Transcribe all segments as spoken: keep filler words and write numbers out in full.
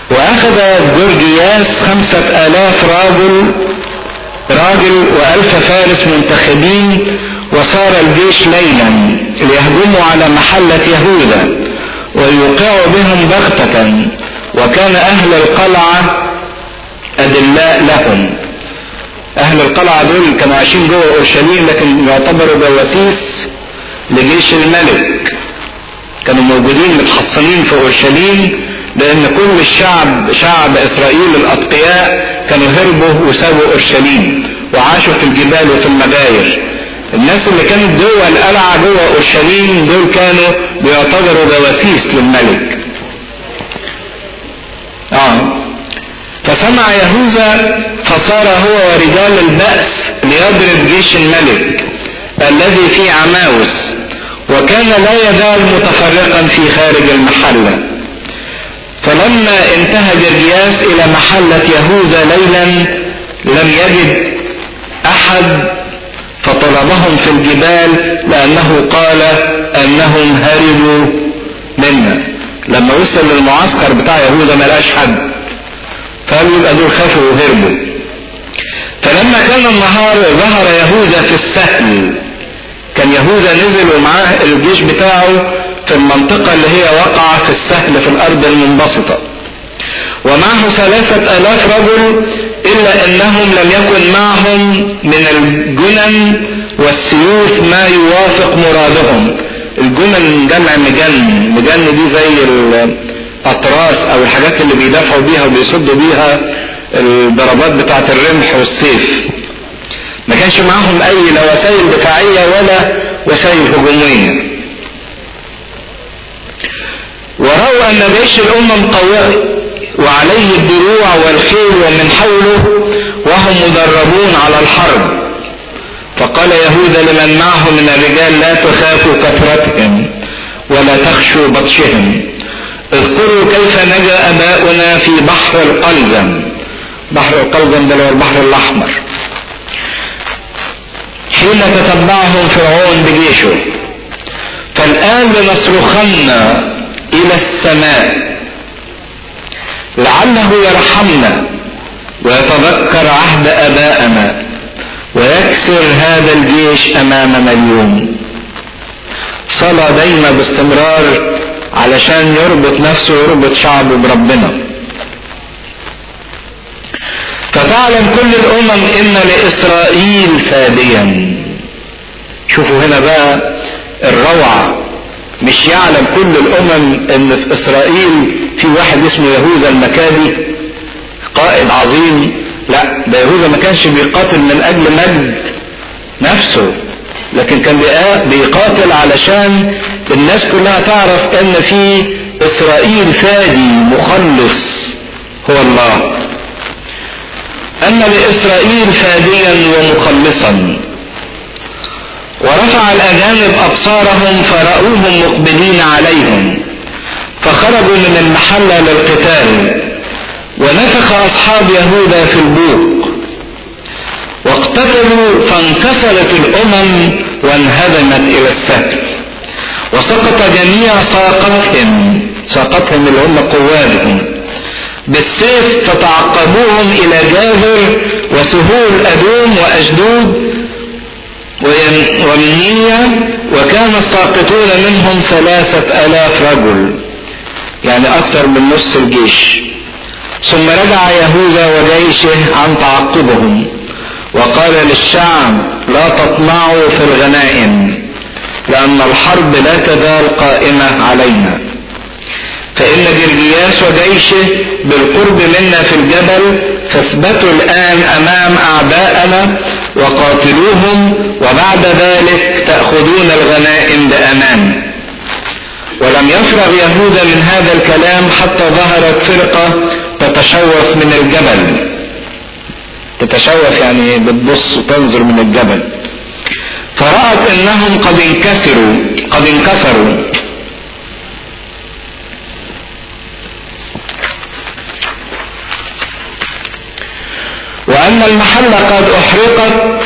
واخذ جورجياس خمسة الاف راجل راجل والف فارس منتخبين، وصار الجيش ليلا ليهجموا على محلة يهوذا ويوقعوا بهم بغتة، وكان اهل القلعة ادلاء لهم. اهل القلعة دول كانوا عايشين جوه اورشليم لكن يعتبروا جواسيس لجيش الملك، كانوا موجودين متحصنين في اورشليم، لان كل الشعب شعب اسرائيل الاتقياء كانوا هربوا وسابوا اورشليم وعاشوا في الجبال وفي المغاير. الناس اللي كانت جوه القلعة جوه اورشليم دول كانوا بيعتبروا جواسيس للملك. اه فسمع يهوذا فصار هو ورجال البأس ليضرب جيش الملك الذي في عماوس، وكان لا يزال متفرقا في خارج المحلة. فلما انتهى جرجياس الى محلة يهوذا ليلا لم يجد احد، فطلبهم في الجبال لانه قال انهم هربوا منا. لما وصل للمعسكر بتاع يهوذا ما لقاش حد، فقالوا يبقى دول خافوا وهربوا. فلما كان النهار ظهر يهوذا في السهل، كان يهوذا نزل ومعاه الجيش بتاعه في المنطقة اللي هي وقع في السهل في الارض المنبسطة، ومعه ثلاثة الاف رجل، الا انهم لم يكن معهم من الجنن والسيوف ما يوافق مرادهم. الجنن جمع مجن، مجن دي زي الاطراس او الحاجات اللي بيدافعوا بيها وبيصدوا بيها الضربات بتاعة الرمح والسيف. ما كانش معهم اي لا وسائل دفاعية ولا وسائل هجومية. ورأوا ان جيش الامم قوي وعليه الدروع والخيل ومن حوله وهم مدربون على الحرب. فقال يهوذا لمن معه من الرجال لا تخافوا كثرتهم ولا تخشوا بطشهم، اذكروا كيف نجا اباؤنا في بحر القلزم. بحر القلزم ده هو البحر الاحمر، حين تتبعهم فرعون بجيشه. فالان لنصرخن الى السماء لعله يرحمنا ويتذكر عهد ابائنا ويكسر هذا الجيش امامنا اليوم. صلاة دايما باستمرار علشان يربط نفسه ويربط شعبه بربنا. فتعلم كل الامم ان لاسرائيل فاديا. شوفوا هنا بقى الروعة، مش يعلم كل الامم ان في اسرائيل في واحد اسمه يهوذا المكابي قائد عظيم. لا، ده يهوذا ما كانش بيقاتل من اجل مجد نفسه، لكن كان بيقاتل علشان الناس كلها تعرف ان في اسرائيل فادي مخلص هو الله، ان لاسرائيل فاديا ومخلصا. ورفع الاجانب ابصارهم فرأوهم مقبلين عليهم، فخرجوا من المحلة للقتال، ونفخ اصحاب يهوذا في البوق واقتتلوا، فانكسرت الامم وانهدمت الى السهل، وسقط جميع ساقتهم ساقتهم اللي هم قوادهم بالسيف، فتعقبوهم الى جابر وسهول ادوم واشدود ومنية، وكان الساقطون منهم ثلاثة الاف رجل، يعني اكثر من نص الجيش. ثم رجع يهوذا وجيشه عن تعقبهم وقال للشعب لا تطمعوا في الغنائم، لان الحرب لا تزال قائمة علينا، فان جرجياس وجيشه بالقرب منا في الجبل، فاثبتوا الان امام اعدائنا وقاتلوهم، وبعد ذلك تأخذون الغنائم بامان. ولم يفرغ يهوذا من هذا الكلام حتى ظهرت فرقة تتشوف من الجبل. تتشوف يعني بتبص وتنظر من الجبل، فرأت انهم قد انكسروا قد انكسروا وان المحلة قد احرقت،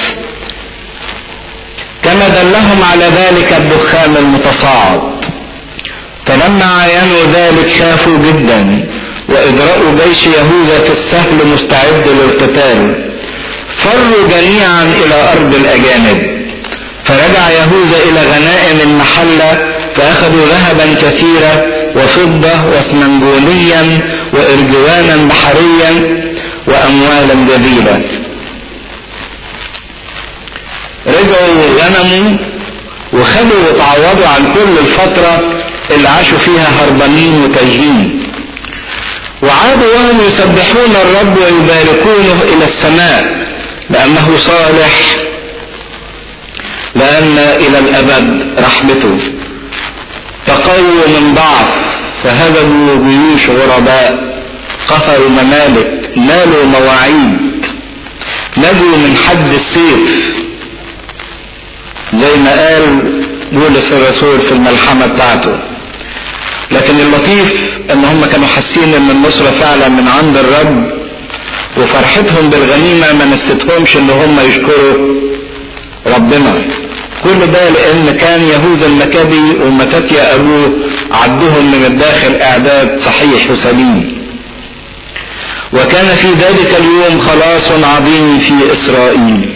كما دلهم على ذلك الدخان المتصاعد. فلما عاينوا ذلك خافوا جدا وإجراء جيش يهوذا في السهل مستعد للقتال. فروا جميعا إلى أرض الأجانب. فرجع يهوذا إلى غنائم المحلة فأخذوا ذهبا كثيرا وفضة واسمنجونيا وإرجوانا بحريا وأموالا جزيلة. رجعوا غنموا وخدوا وتعوضوا عن كل الفترة اللي عاشوا فيها هربانين وتايهين. وعادوا وهم يسبحون الرب ويباركونه إلى السماء لأنه صالح، لأن إلى الأبد رحمته. تقووا من ضعف فهزموا جيوش غرباء، قهروا ممالك، نالوا مواعيد، نجوا من حد السيف زي ما قال بولس الرسول في الملحمة بتاعته. لكن اللطيف ان هم كانوا حاسين ان النصرة فعلا من عند الرب، وفرحتهم بالغنيمة ما نستهمش ان هم يشكروا ربنا. كل ده لان كان يهوذا المكابي ومتاتيا ابوه عدهم من الداخل اعداد صحيح وسليم. وكان في ذلك اليوم خلاص عظيم في اسرائيل.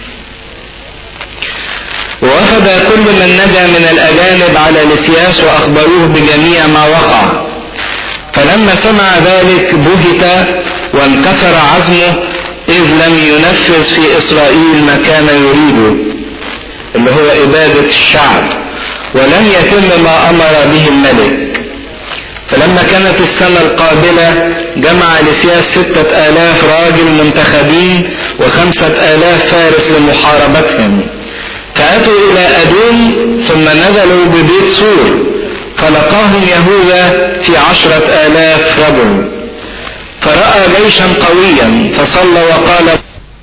ووفد كل من نجا من الاجانب على لسياس واخبروه بجميع ما وقع. فلما سمع ذلك بهت وانكسر عزمه اذ لم ينفذ في اسرائيل ما كان يريده اللي هو ابادة الشعب، ولم يتم ما امر به الملك. فلما كانت السنة القابلة جمع لسياس ستة الاف راجل منتخبين وخمسة الاف فارس لمحاربتهم. فأتوا إلى أدوم ثم نزلوا ببيت سور، فلقاهم يهوذا في عشرة آلاف رجل. فرأى جيشا قويا فصلى وقال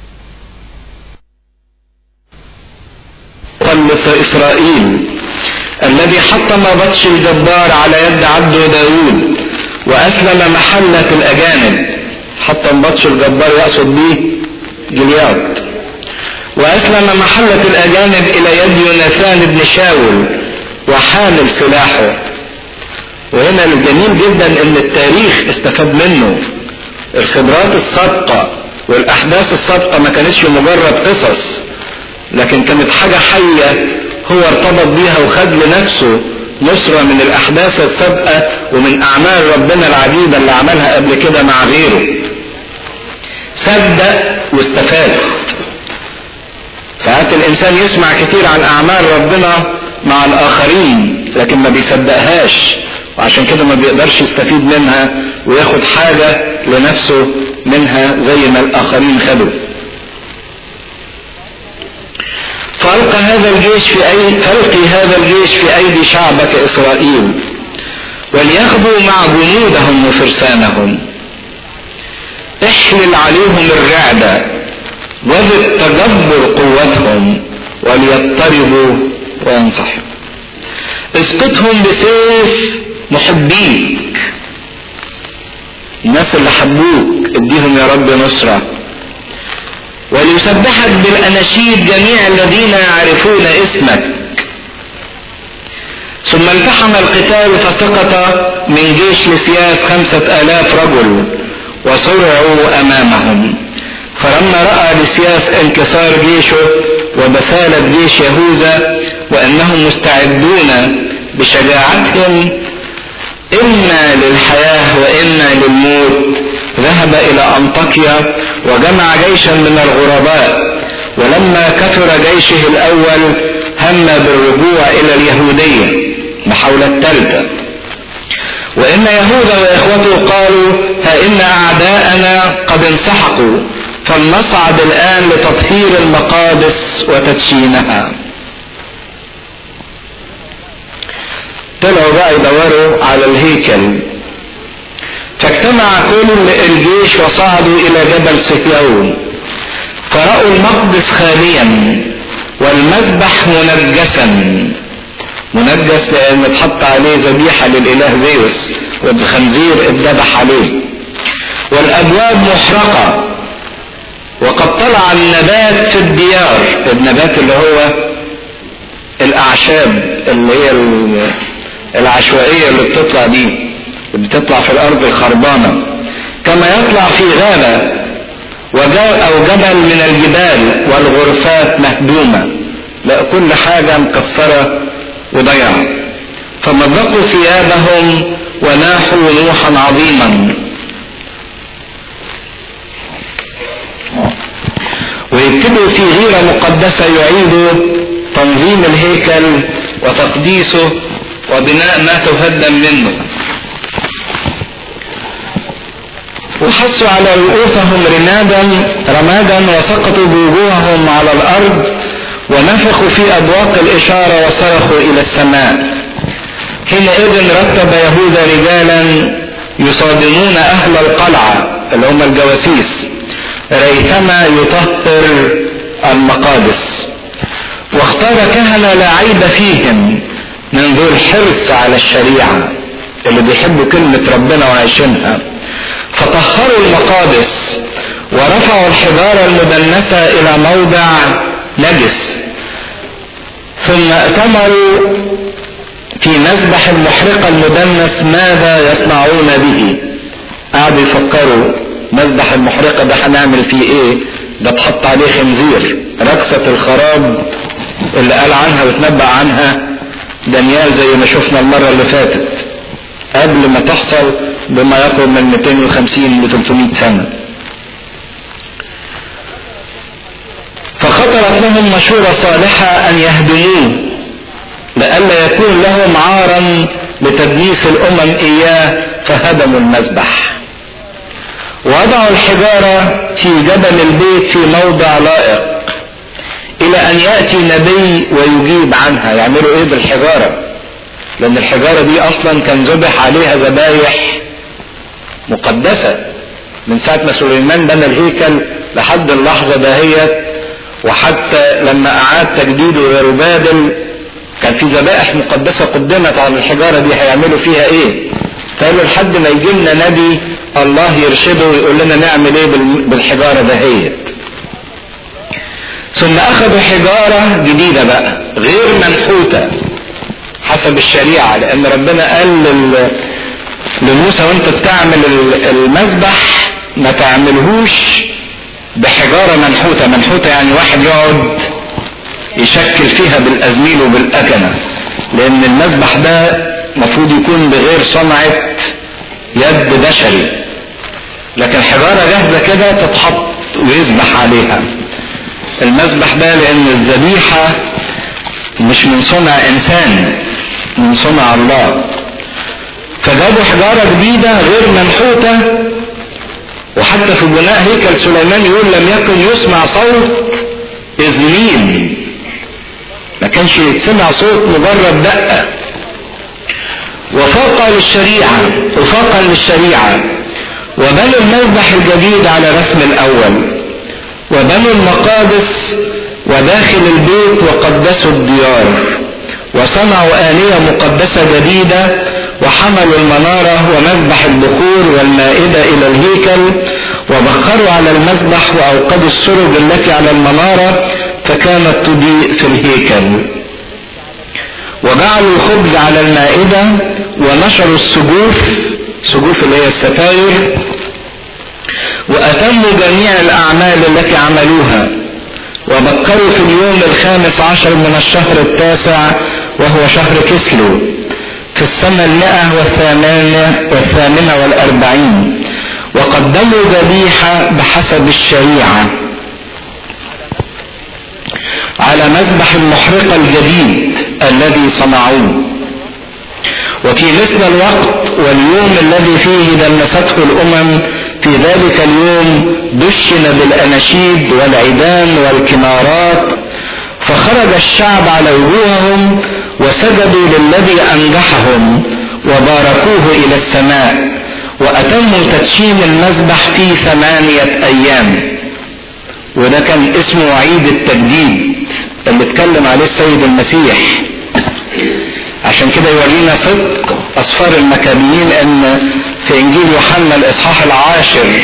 قلص إسرائيل الذي حطم بطش الجبار على يد عبده داود وأسلم محلة الأجانب. حطم بطش الجبار يقصد به جلياد. وأسلم محلة الأجانب إلى يد يوناثان بن شاول وحامل سلاحه. وهنا الجميل جدا ان التاريخ استفاد منه. الخبرات السابقة والأحداث السابقة ما كانتش مجرد قصص، لكن كانت حاجة حية هو ارتبط بيها وخد لنفسه نصرة من الأحداث السابقة ومن أعمال ربنا العجيبة اللي عملها قبل كده مع غيره. صدق واستفاد. ساعات الإنسان يسمع كتير عن أعمال ربنا مع الآخرين لكن ما بيصدقهاش، وعشان كده ما بيقدرش يستفيد منها وياخد حاجة لنفسه منها زي ما الآخرين خدوا. فألقى هذا الجيش في أي فألقي هذا الجيش في أيدي شعبك إسرائيل وليأخذوا مع جنودهم وفرسانهم. احلل عليهم الرعدة وذب تجبر قوتهم وليضطربوا وينصحوا. اسقطهم بسيف محبيك، الناس اللي حبوك اديهم يا رب نصرة. وليسبحك بالأناشيد جميع الذين يعرفون اسمك. ثم التحم القتال فسقط من جيش لسياس خمسة آلاف رجل وصرعوا أمامهم. فلما رأى لسياس انكسار جيشه وبسالة جيش يهوذا وأنهم مستعدون بشجاعتهم إما للحياة وإما للموت، ذهب إلى أنطاكيا وجمع جيشا من الغرباء. ولما كثر جيشه الأول هم بالرجوع إلى اليهودية محاولة ثالثة. وإن يهوذا وإخوته قالوا ها إن أعداءنا قد انسحقوا، فلنصعد الآن لتطهير المقادس وتدشينها. طلعوا بقى يدوروا على الهيكل. فاجتمع كل الجيش وصعدوا إلى جبل صهيون، فرأوا المقدس خاليا والمذبح منجسا. منجس لأن اتحط عليه ذبيحة للإله زيوس والخنزير اتذبح عليه. والأبواب محرقة وقد طلع النبات في الديار. النبات اللي هو الأعشاب اللي هي العشوائية اللي بتطلع دي بتطلع في الارض الخربانة، كما يطلع في غابة او جبل من الجبال والغرفات مهدومة. لا، كل حاجة مكسرة وضيعة. فمزقوا ثيابهم وناحوا نوحا عظيما. ويبتدوا في غيرة مقدسة يعيدوا تنظيم الهيكل وتقديسه وبناء ما تهدم منه. وحسوا على رؤوسهم رمادا رمادا وسقطوا بوجوههم على الارض ونفخوا في ابواق الاشارة وصرخوا الى السماء. حينئذ رتب يهوذا رجالا يصادمون اهل القلعة اللي هم الجواسيس ريثما يطهر المقادس، واختار كهنة لا عيب فيهم من ذو الحرص على الشريعة اللي بيحبوا كلمة ربنا وعايشينها، فطهروا المقادس ورفعوا الحجارة المدنسة الى موضع نجس. ثم ائتمروا في مذبح المحرقة المدنس ماذا يصنعون به. قعدوا يفكروا مذبح المحرقة ده هنعمل فيه ايه؟ ده اتحط عليه خنزير، ركسة الخراب اللي قال عنها وتنبأ عنها دانيال زي ما شفنا المرة اللي فاتت قبل ما تحصل بما يقرب من مئتين وخمسين ل ثلاثمائة سنة. فخطرت لهم مشورة صالحة ان يهدموه لئلا يكون لهم عارا لتدنيس الامم اياه، فهدموا المذبح. ووضعوا الحجارة في جبل البيت في موضع لائق الى ان يأتي نبي ويجيب عنها. يعملوا ايه بالحجارة؟ لان الحجارة دي اصلا كان ذبح عليها ذبايح مقدسة من ساعة ما سليمان بنى الهيكل لحد اللحظة دهيت، وحتى لما اعاد تجديده ويربابل كان في ذبائح مقدسة قدمت على الحجارة دي. هيعملوا فيها ايه؟ فقالوا لحد ما يجي لنا نبي الله يرشده ويقول لنا نعمل ايه بالحجارة دهيت. ثم اخذوا حجارة جديدة بقى غير منحوتة حسب الشريعة، لان ربنا قال لموسى وانت بتعمل المذبح ما تعملهوش بحجارة منحوتة. منحوتة يعني واحد يقعد يشكل فيها بالازميل وبالاكنة، لان المذبح ده مفروض يكون بغير صنعة يد بشري، لكن حجارة جاهزة كده تتحط ويذبح عليها. المذبح ده لان الذبيحة مش من صنع انسان، من صنع الله. فجابوا حجارة جديدة غير منحوتة. وحتى في بناء هيكل سليمان يقول لم يكن يسمع صوت إذنين، ما كانش يتسمع صوت مجرد دقة. وفاقا للشريعة وفاقا للشريعة وبنوا المذبح الجديد على رسم الأول، وبنوا المقادس وداخل البيت وقدسوا الديار، وصنعوا آلية مقدسة جديدة، وحملوا المنارة ومذبح البخور والمائدة إلى الهيكل، وبخروا على المذبح وأوقدوا السرج التي على المنارة فكانت تضيء في الهيكل. وجعلوا الخبز على المائدة ونشروا السجوف، سجوف اللي هي الستاير، وأتموا جميع الأعمال التي عملوها. وبكروا في اليوم الخامس عشر من الشهر التاسع وهو شهر كسلو في السنة المئة والثامنة والثامنة والأربعين، وقدموا ذبيحة بحسب الشريعة على مذبح المحرقة الجديد الذي صنعوه. وفي مثل الوقت واليوم الذي فيه دنسته الأمم في ذلك اليوم دشن بالأناشيد والعيدان والكنارات، فخرج الشعب على وجوههم وسجدوا للذي أنجحهم وباركوه إلى السماء، وأتموا تدشين المذبح في ثمانية أيام. وده كان اسمه عيد التجديد اللي اتكلم عليه السيد المسيح. عشان كده يورينا صدق أسفار المكابيين ان في انجيل يوحنا الاصحاح العاشر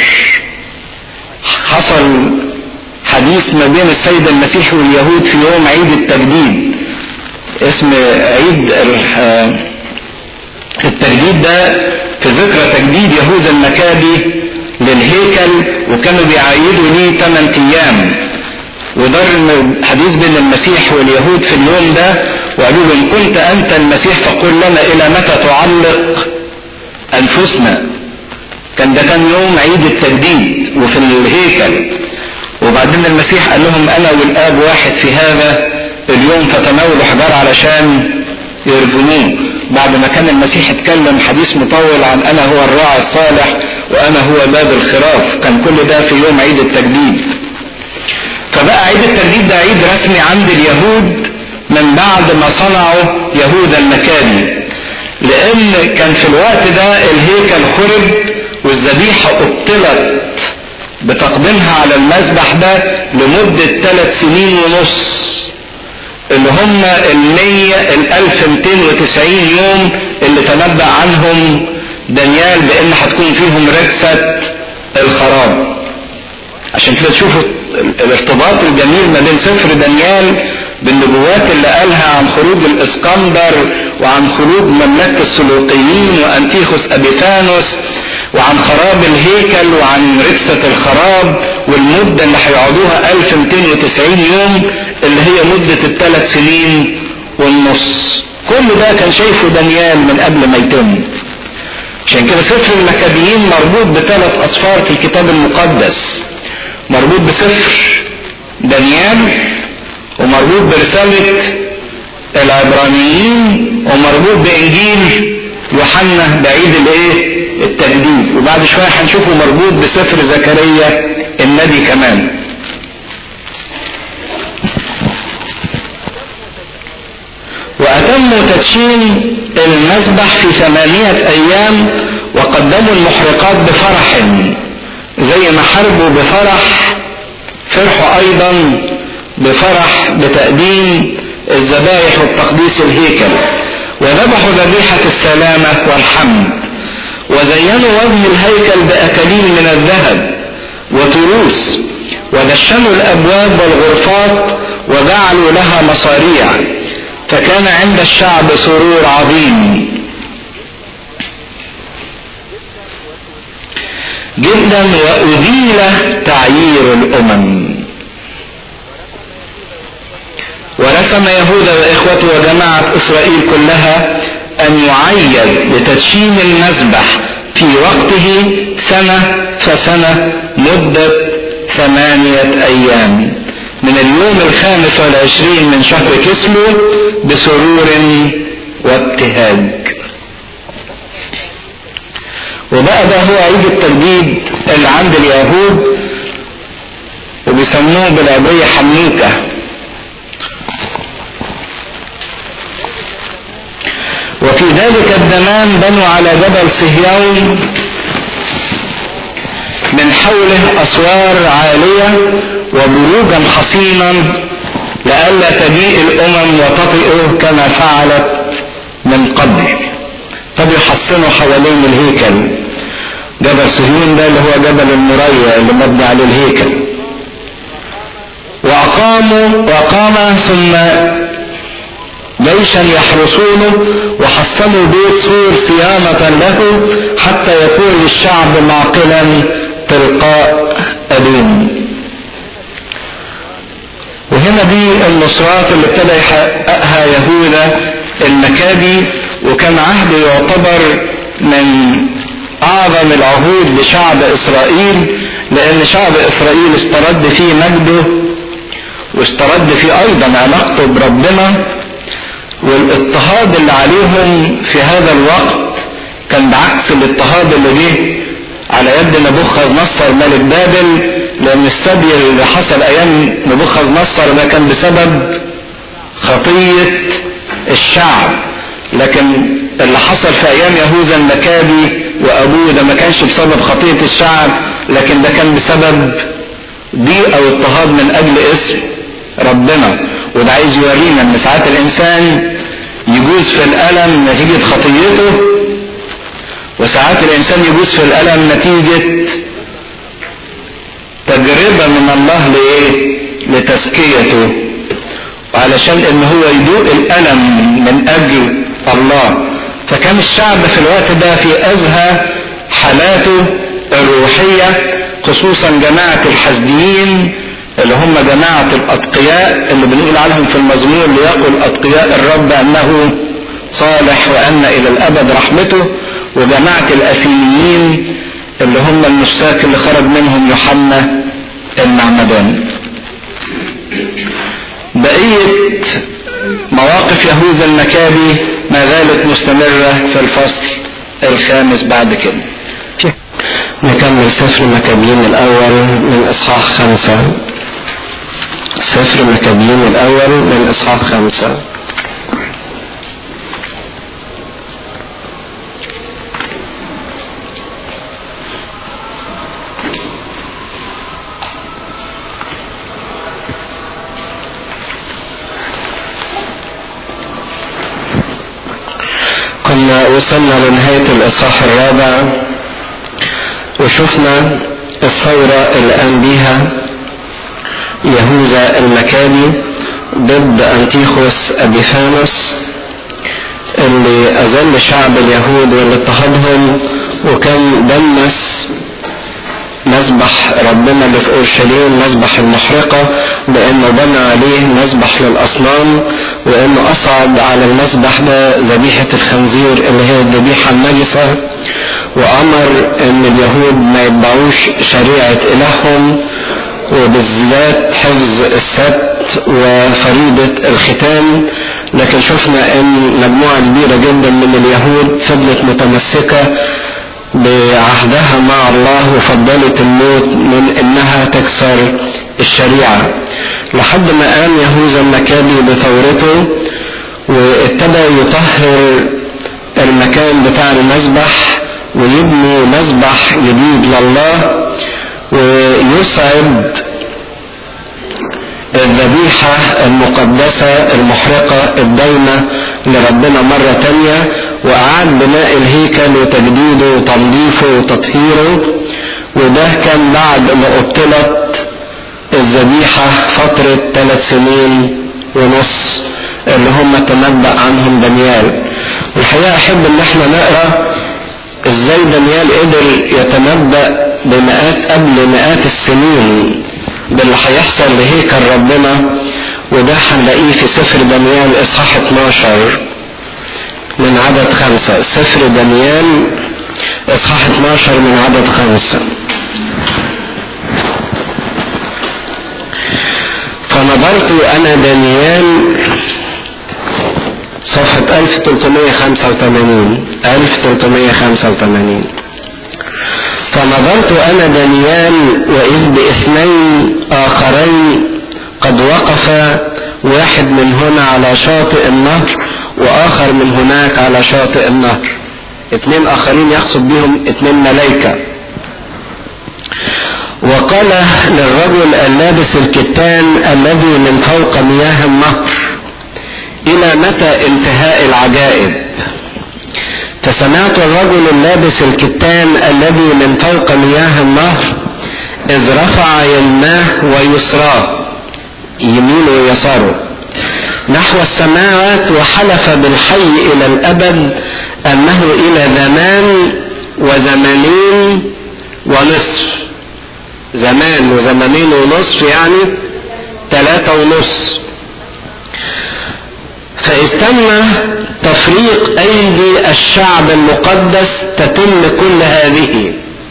حصل حديث ما بين السيد المسيح واليهود في يوم عيد التجديد. اسم عيد التجديد ده في ذكرى تجديد يهوذا المكابي للهيكل، وكانوا بيعيدوا ليه ثمانية ايام، ودار حديث بين المسيح واليهود في اليوم ده، وقالوا له ان كنت انت المسيح فقل لنا الى متى تعلق انفسنا. كان ده كان يوم عيد التجديد وفي الهيكل. وبعدين المسيح قال لهم انا والاب واحد في هذا اليوم، فتناولوا حجار علشان يرجموه. بعد ما كان المسيح اتكلم حديث مطول عن انا هو الراعي الصالح وانا هو باب الخراف، كان كل ده في يوم عيد التجديد. فبقى عيد التجديد ده عيد رسمي عند اليهود من بعد ما صنعوا يهوذا المكابي، لان كان في الوقت ده الهيكل خرب والذبيحة ابطلت بتقديمها على المذبح ده لمدة ثلاث سنين ونص، اللي هم المية الالف مئتين وتسعين يوم اللي تنبأ عنهم دانيال بان هتكون فيهم ركسة الخراب. عشان كده تشوفوا الارتباط الجميل ما بين سفر دانيال بالنبوات اللي قالها عن خروج الاسكندر وعن خروج مملكة السلوقيين وانتيخوس ابيفانوس وعن خراب الهيكل وعن ركسة الخراب والمدة اللي هيقعدوها ألف ومئتين وتسعين يوم اللي هي مدة الثلاث سنين والنص. كل ده كان شايفه دانيال من قبل ما يتم. عشان كده سفر المكابيين مربوط بثلاث أسفار في الكتاب المقدس، مربوط بسفر دانيال ومربوط برسالة العبرانيين ومربوط بإنجيل يوحنا بعيد الايه التجديد، وبعد شوية هنشوفه مربوط بسفر زكريا النبي كمان. وأتموا تدشين المذبح في ثمانية أيام وقدموا المحرقات بفرح، زي ما حاربوا بفرح فرحوا أيضا بفرح بتقديم الذبائح والتقديس الهيكل، وذبحوا ذبيحة السلامة والحمد، وزينوا وجه الهيكل بأكاليل من الذهب وتروس، ودشنوا الأبواب والغرفات وجعلوا لها مصاريع، فكان عند الشعب سرور عظيم جدا، وأذيل تعيير الأمم. ورسم يهوذا وإخوته وجماعة إسرائيل كلها أن يعيد لتدشين المذبح في وقته سنة فسنة مدة ثمانية أيام من اليوم الخامس والعشرين من شهر كسلو بسرور وابتهاج. وبقى ده هو عيد التجديد اللي عند اليهود، وبيسموه بالعبرية حنوكة. وفي ذلك الزمان بنوا على جبل صهيون من حوله أسوار عالية وبروجا حصينا لئلا تجيء الأمم وتطئه كما فعلت من قبل. طب يحصنوا حوالين الهيكل. جبل صهيون ده اللي هو جبل المريا اللي مبني عليه الهيكل. وأقاموا وأقام ثم جيشا يحرسونه وحصنوا بيت سور صيانة له حتى يكون الشعب معقلا تلقاء أبين. وهنا دي النصرات اللي ابتدى يحققها يهوذا المكابي، وكان عهده يعتبر من أعظم العهود لشعب إسرائيل، لأن شعب إسرائيل استرد فيه مجده واسترد فيه أيضا علاقته بربنا. والاضطهاد اللي عليهم في هذا الوقت كان بعكس الاضطهاد اللي جه على يد نبوخذ نصر ملك بابل، لأن السبي اللي حصل أيام نبوخذ نصر ده كان بسبب خطية الشعب، لكن اللي حصل في أيام يهوذا المكابي وأبوه ده ما كانش بسبب خطية الشعب، لكن ده كان بسبب ضيق أو اضطهاد من أجل اسم ربنا. وده عايز يورينا ان ساعات الانسان يجوز في الالم نتيجة خطيته، وساعات الانسان يجوز في الالم نتيجة تجربة من الله لايه؟ لتزكيته، وعلشان ان هو يدوق الالم من اجل الله. فكان الشعب في الوقت ده في أزهى حالاته الروحية، خصوصا جماعة الحزديين اللي هم جماعة الأتقياء اللي بنقول عليهم في المزمور ليقل أتقياء الرب أنه صالح وأن إلى الأبد رحمته، وجماعة الأثينيين اللي هم المساك اللي خرج منهم يوحنا المعمدان. بقية مواقف يهوذا المكابي ما زالت مستمرة في الفصل الخامس بعد كده. نكمل سفر مكابيين الأول من إصحاح خمسة. سفر مكابيين الأول من إصحاح خمسة. كنا وصلنا لنهاية الإصحاح الرابع وشفنا الثورة اللي قام بيها يهوذا المكابي ضد أنتيخوس أبيفانوس اللي أذل شعب اليهود واللي اضطهدهم، وكان دنس مذبح ربنا اللي في اورشليم، مذبح المحرقة، بانه بنى عليه مذبح للاصنام، وانه اصعد على المذبح ده ذبيحة الخنزير اللي هي الذبيحة النجسة، وامر ان اليهود ما يتبعوش شريعة الههم وبالذات حفظ السبت وفريضة الختان. لكن شفنا ان مجموعة كبيرة جدا من اليهود فضلت متمسكة بعهدها مع الله وفضلت الموت من انها تكسر الشريعة، لحد ما قام يهوذا المكابي بثورته وابتدى يطهر المكان بتاع المذبح ويبني مذبح جديد لله ويسعد الذبيحة المقدسة المحرقة الدايمة لربنا مرة تانية، وأعاد بناء الهيكل وتجديده وتنظيفه وتطهيره. وده كان بعد ما ابطلت الذبيحة فترة ثلاث سنين ونص اللي هم تنبأ عنهم دانيال. والحقيقة أحب إن احنا نقرأ ازاي دانيال قدر يتنبأ بمئات قبل مئات السنين باللي هيحصل لهيكل ربنا، وده هنلاقيه في سفر دانيال اصحاح اتناشر من عدد خمسة. سفر دانيال اصحاح اتناشر من عدد خمسة. فنظرت انا دانيال، صفحة ألف وثلاثمائة وخمسة وثمانين ألف وثلاثمائة وخمسة وثمانين. فنظرت أنا دانيال وإذ باثنين آخرين قد وقف، واحد من هنا على شاطئ النهر وآخر من هناك على شاطئ النهر. اثنين آخرين يقصد بهم اثنين ملائكة. وقال للرجل اللابس الكتان الذي من فوق مياه النهر: إلى متى انتهاء العجائب؟ فسمعت الرجل اللابس الكتان الذي من فوق مياه النهر إذ رفع يمناه ويسراه، يمينه ويساره، نحو السماوات وحلف بالحي إلى الأبد أنه إلى زمان وزمانين ونصف. زمان وزمانين ونصف يعني ثلاثة ونصف. فاستنى تفريق أيدي الشعب المقدس تتم كل هذه.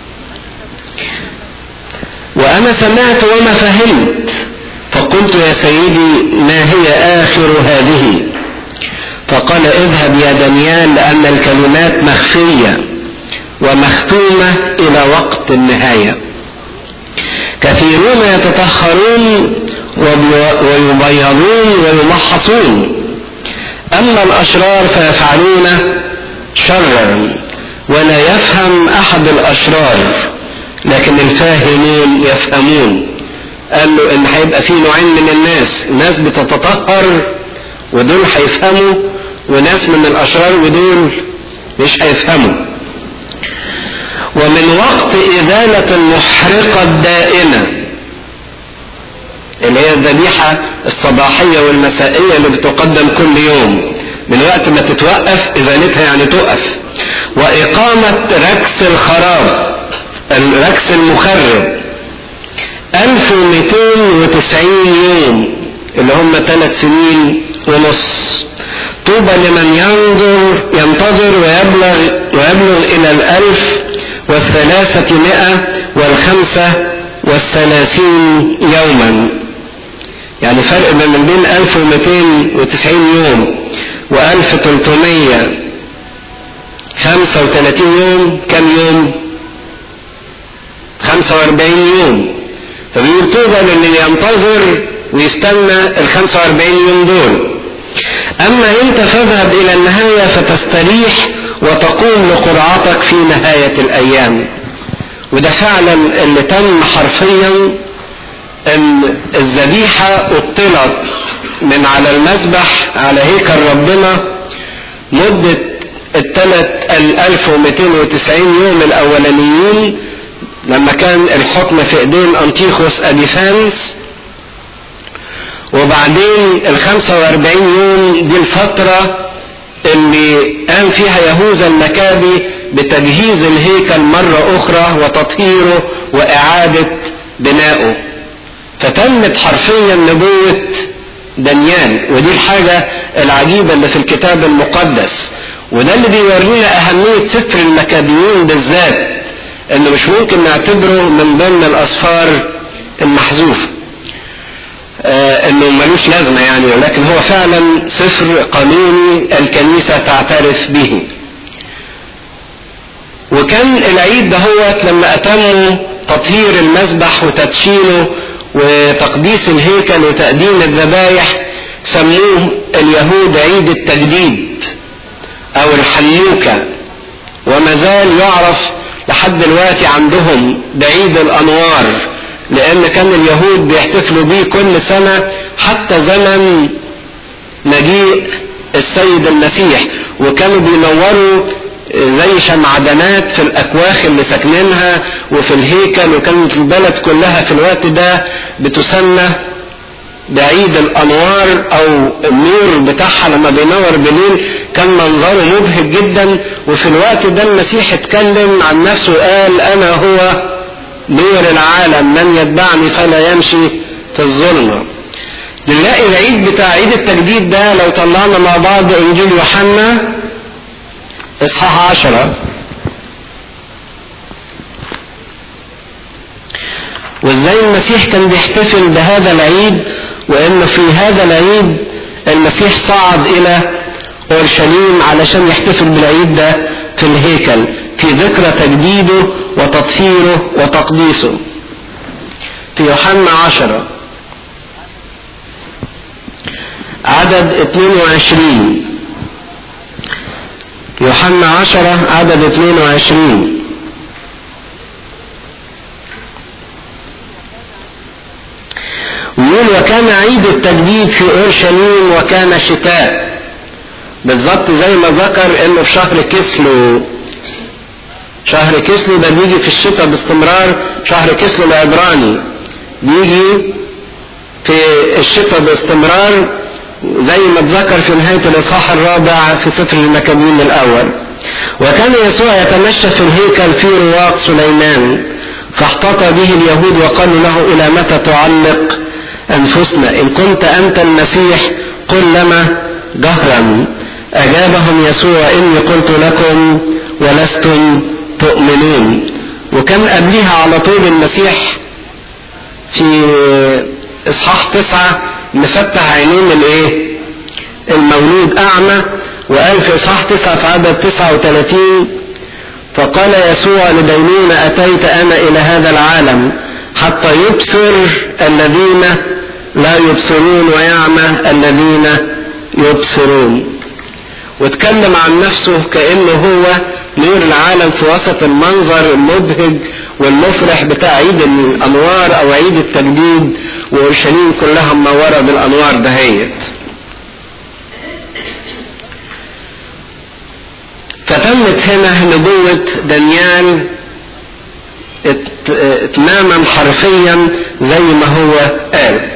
وأنا سمعت وما فهمت، فقلت يا سيدي ما هي آخر هذه؟ فقال: اذهب يا دانيال لأن الكلمات مخفية ومختومة إلى وقت النهاية. كثيرون يتطهرون ويبيضون ويمحصون، أما الأشرار فيفعلون شرا، ولا يفهم أحد الأشرار لكن الفاهمون يفهمون. قال له إن هيبقى في نوعين من الناس، ناس بتتطهر ودول هيفهموا، وناس من الأشرار ودول مش هيفهموا. ومن وقت إزالة المحرقة الدائمة اللي هي الذبيحة الصباحية والمسائية اللي بتقدم كل يوم، من وقت ما تتوقف ازالتها يعني تقف. واقامة ركس الخراب الركس المخرب ألف ومئتين وتسعين يوم اللي هم ثلاث سنين ونص. طوبى لمن ينظر ينتظر ويبلغ ويبلغ الى الالف والثلاثة مئة والخمسة والثلاثين يوما. يعني فرق من بين ألف ومئتين وتسعين يوم وألف وثلاثمائة وخمسة وثلاثين يوم. كم يوم؟ خمسة وأربعين يوم. فبيقول طوبى لمن ينتظر ويستنى ال خمسة وأربعين يوم دول. اما انت فاذهب الى النهاية فتستريح وتقوم لقرعتك في نهاية الايام. وده فعلا اللي تم حرفيا، ان الذبيحة اطلت من على المذبح على هيكل ربنا مدة الثلاث الالف ومئتين وتسعين يوم الاولانيين لما كان الحكم في ايدين انطيخوس ابيفانس، وبعدين الخمسة واربعين يوم دي الفترة اللي قام فيها يهوذا المكابي بتجهيز الهيكل مرة اخرى وتطهيره واعادة بنائه. فتمت حرفيا نبوة دانيال، ودي الحاجة العجيبة اللي في الكتاب المقدس. وده اللي بيورينا اهمية سفر المكابيين بالذات، انه مش ممكن نعتبره من ضمن الاسفار المحذوفة آه انه ملوش لازمة يعني، ولكن هو فعلا سفر قانوني الكنيسة تعترف به. وكان العيد دهوت لما اتموا تطهير المذبح وتدشينه وتقديس الهيكل وتقديم الذبايح سموه اليهود عيد التجديد او الحنوكة، وما زال يعرف لحد دلوقتي عندهم بعيد الانوار، لان كان اليهود بيحتفلوا بيه كل سنة حتى زمن مجيء السيد المسيح. وكانوا بينوروا زي شمعدانات في الاكواخ اللي ساكنينها وفي الهيكل، وكانت البلد كلها في الوقت ده بتسمى بعيد الانوار او النور بتاعها لما بينور بالليل كان منظره مبهج جدا. وفي الوقت ده المسيح اتكلم عن نفسه وقال انا هو نور العالم، من يتبعني فلا يمشي في الظلمة. نلاقي العيد بتاع عيد التجديد ده لو طلعنا مع بعض انجيل يوحنا اصحاح عشرة، وازاي المسيح كان بيحتفل بهذا العيد، وانه في هذا العيد المسيح صعد الى اورشليم علشان يحتفل بالعيد ده في الهيكل في ذكرى تجديده وتطهيره وتقديسه. في يوحنا عشرة عدد اثنين وعشرين، يوحنا عشرة عدد اثنين وعشرين. ويقول وكان عيد التجديد في اورشليم وكان شتاء، بالظبط زي ما ذكر انه في شهر كسلو. شهر كسلو ده بيجي في الشتاء باستمرار، شهر كسلو العبراني بيجي في الشتاء باستمرار زي ما اتذكر في نهاية الاصحاح الرابع في سفر المكابين الاول. وكان يسوع يتمشى في الهيكل في رواق سليمان، فاحتط به اليهود وقالوا له الى متى تعلق انفسنا؟ ان كنت انت المسيح قل لنا جهرا. اجابهم يسوع اني قلت لكم ولستم تؤمنون. وكان قبلها على طول المسيح في اصحاح تسعة مفتح عينين الايه المولود اعمى، وقال في اصحاح تسعة في عدد تسعة وثلاثين فقال يسوع لدينون اتيت انا الى هذا العالم حتى يبصر الذين لا يبصرون ويعمى الذين يبصرون. واتكلم عن نفسه كأنه هو نور العالم في وسط المنظر المبهج والمفرح بتاع عيد الانوار او عيد التجديد، واورشليم كلها منوره بالانوار دهيت. فتمت هنا نبوة دانيال اتماما حرفيا زي ما هو قال.